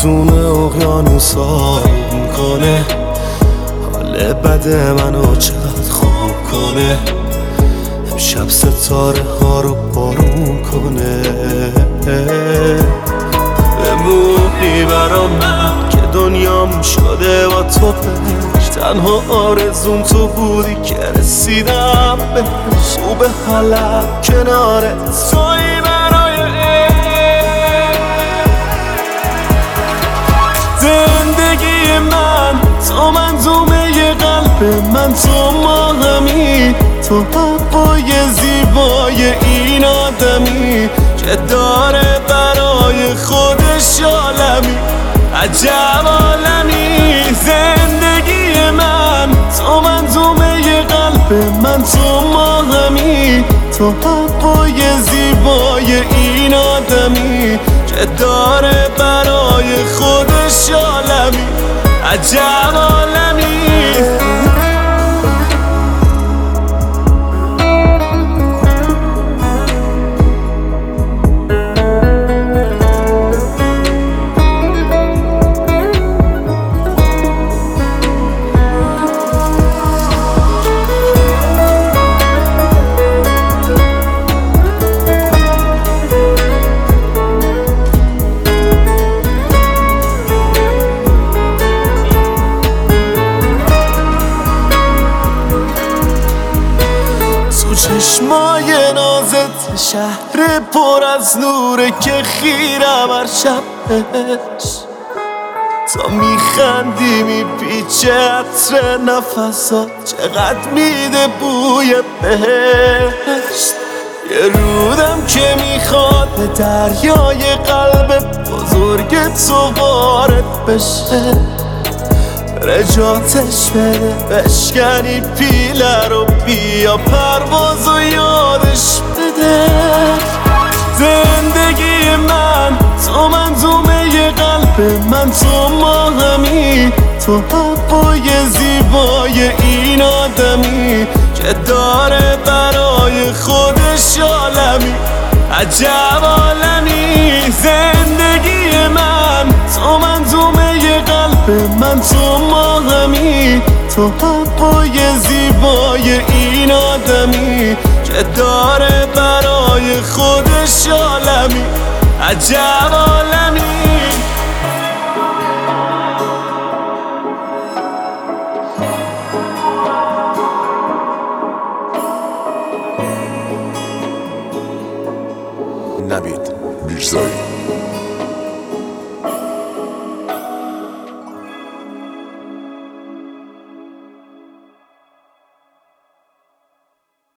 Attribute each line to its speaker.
Speaker 1: میزونه اقیانوسا رو میکنه، حال بد منو چقدر خوب کنه، امشب ستاره ها رو بارون کنه. بمونی برا من که دنیام شده با تو بهش، تنها آرزوم تو بودی که رسیدم بهش. خوب حالم کنارت توی برای زندگی من، تو منظومه قلب من، تو ماهمی، تو هوای زیبای این آدمی که داره برای خودش عالمی، عجب عالمی. زندگی من، تو منظومه قلب من، تو ماهمی، تو هوای زیبای این آدمی که داره برای خودش عالمی، عجب عالمی. چشمای نازت شهر پر از نوره که خیرم هر شب بهش، تا میخندی میپیچه عطر نفسات، چقدر میده بوی بهشت. یه رودم که میخواد به دریای قلب بزرگ تو وارد بشه، رجاتش بده بشکنی پیله رو، بیا پرواز و یادش بده. زندگی من، تو منظومه قلب من، تو ماهمی، تو هوای زیبای این آدمی که داره برای خودش عالمی، عجب عالمی. زندگی من، تو منظومه قلب من، تو ماهمی، تو هوای زیبای این آدمی که داره برای خودش عالمی، عجب عالمی.
Speaker 2: نوید میرزایی.